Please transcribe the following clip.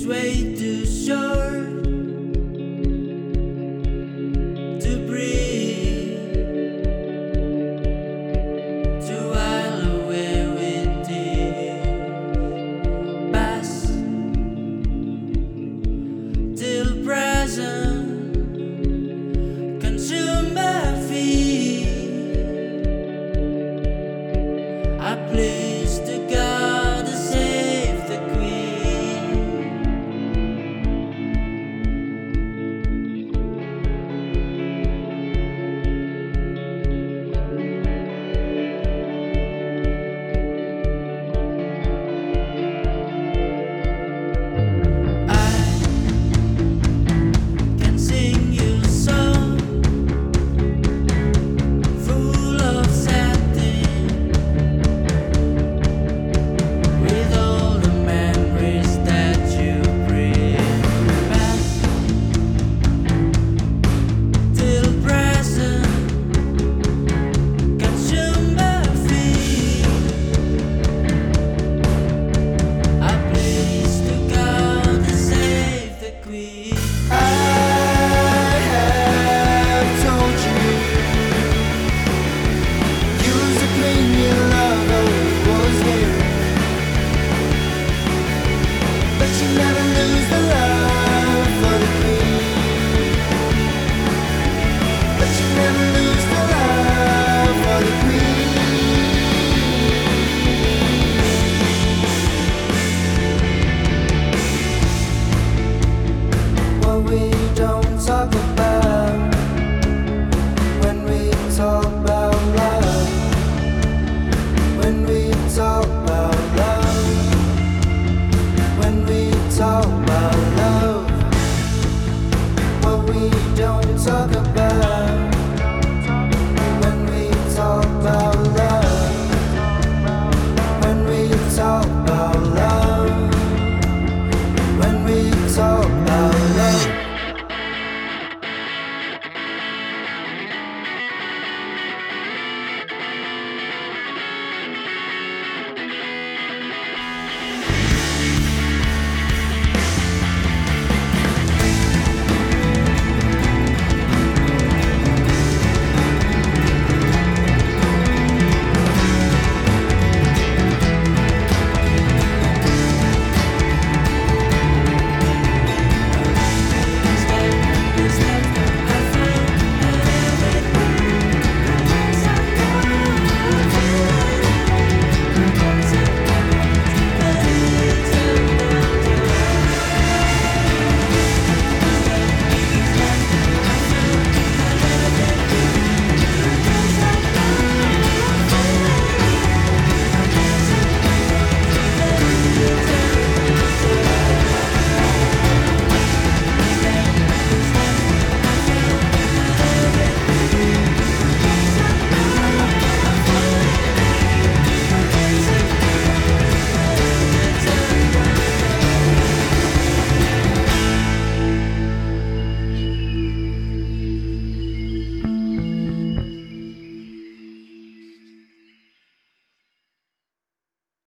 way too short to breathe, to while away with tears, past till present, consumed by fear. I please to God to save the Queen. I can sing you a song full of satin, with all the memories that you bring back till present, consumed by fear. I please to God to save the Queen. I have told you, you was the queen you love always was here, but you never lose the love for the queen. But you never lose the love for the queen. What we don't talk about when we talk about love, when we talk about love, when we talk about love, what we don't talk about.